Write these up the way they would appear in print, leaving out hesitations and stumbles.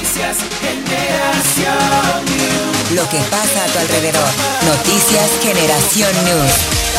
Noticias Generación News. Lo que pasa a tu alrededor. Noticias Generación News.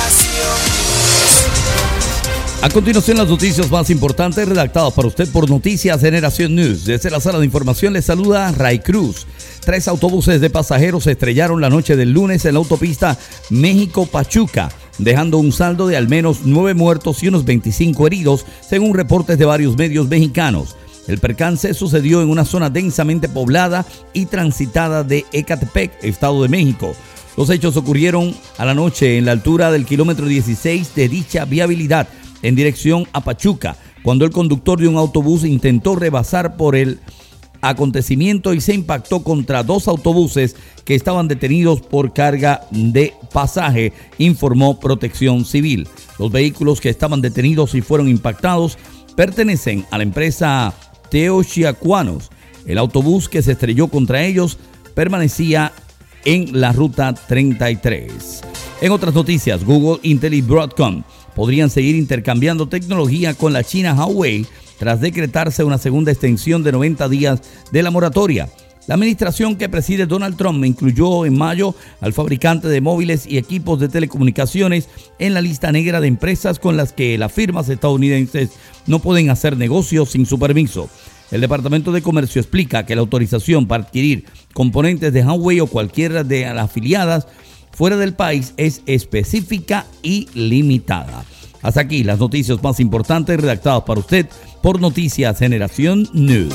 A continuación, las noticias más importantes redactadas para usted por Noticias Generación News. Desde la sala de información les saluda Ray Cruz. 3 autobuses de pasajeros se estrellaron la noche del lunes en la autopista México-Pachuca, dejando un saldo de al menos 9 muertos y unos 25 heridos, según reportes de varios medios mexicanos. El percance sucedió en una zona densamente poblada y transitada de Ecatepec, Estado de México. Los hechos ocurrieron a la noche en la altura del kilómetro 16 de dicha viabilidad, en dirección a Pachuca, cuando el conductor de un autobús intentó rebasar por el acontecimiento y se impactó contra 2 autobuses que estaban detenidos por carga de pasaje, informó Protección Civil. Los vehículos que estaban detenidos y fueron impactados pertenecen a la empresa Teochiacuanos. El autobús que se estrelló contra ellos permanecía en la ruta 33. En otras noticias, Google, Intel y Broadcom podrían seguir intercambiando tecnología con la China Huawei tras decretarse una segunda extensión de 90 días de la moratoria. La administración que preside Donald Trump incluyó en mayo al fabricante de móviles y equipos de telecomunicaciones en la lista negra de empresas con las que las firmas estadounidenses no pueden hacer negocios sin su permiso. El Departamento de Comercio explica que la autorización para adquirir componentes de Huawei o cualquiera de las afiliadas fuera del país es específica y limitada. Hasta aquí las noticias más importantes redactadas para usted por Noticias Generación News.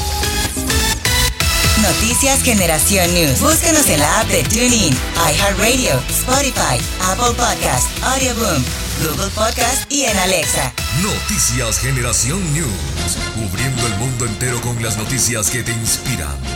Noticias Generación News. Búscanos en la app de TuneIn, iHeartRadio, Spotify, Apple Podcast, Audioboom, Google Podcast y en Alexa. Noticias Generación News. Cubriendo el mundo entero con las noticias que te inspiran.